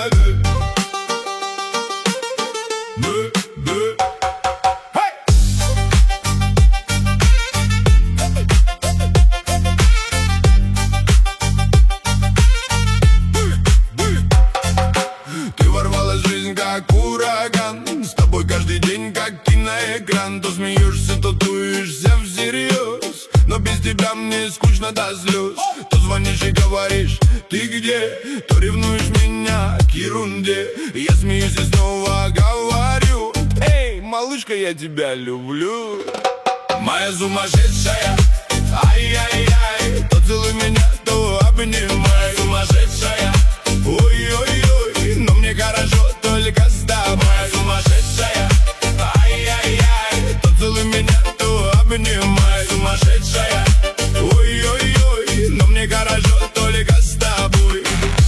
Ты ворвалась в жизнь как ураган, с тобой каждый день как киноэкран. То смеешься, то дуешься всерьез, но без тебя мне скучно до слез. То звонишь и говоришь, ты где? То ревнуешь меня к ерунде. Я смеюсь и снова говорю, эй, малышка, я тебя люблю. Моя сумасшедшая, ай-яй-яй, то целуй меня, то обнимай. Сумасшедшая, ой-ой-ой, но мне хорошо только с тобой. Сумасшедшая, ай-яй-яй, то целуй меня, то обнимай. Сумасшедшая, ой-ой-ой, но мне хорошо только с тобой.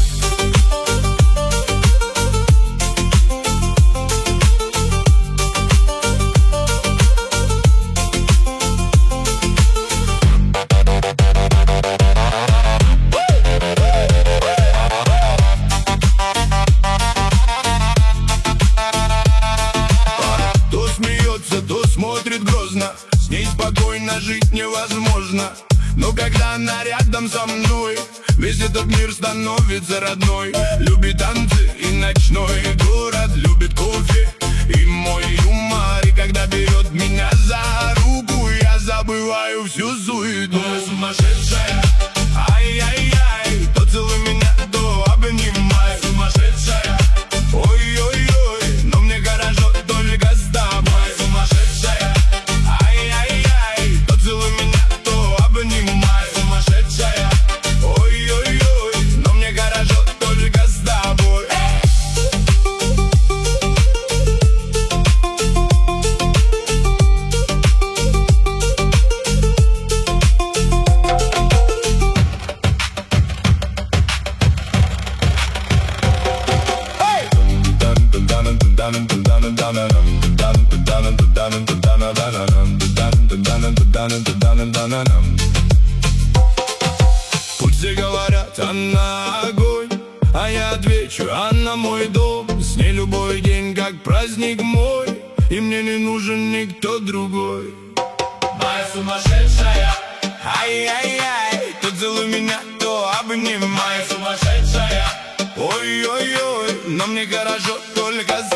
То смотрит грозно, с ней спокойно жить невозможно. Но когда она рядом со мной, весь этот мир становится родной. Любит танцы и ночной город, любит кофе и мой юмор. И когда берет меня за руку, я забываю всю суету. Сумасшедшая, ай-яй-яй, то целуй меня, то обнимай. Сумасшедшая, ой-ой-ой, но мне хорошо только с тобой. Сумасшедшая, ай-яй-яй, то целуй меня, то обнимай. Сумасшедшая, ой-ой-ой, но мне хорошо только с тобой. Пусть все говорят, она огонь, а я отвечу, она мой дом. С ней любой день как праздник мой, и мне не нужен никто другой. Моя сумасшедшая, ай-яй-яй, то целуй меня, то обнимай. Сумасшедшая, ой-ой-ой, но мне хорошо только с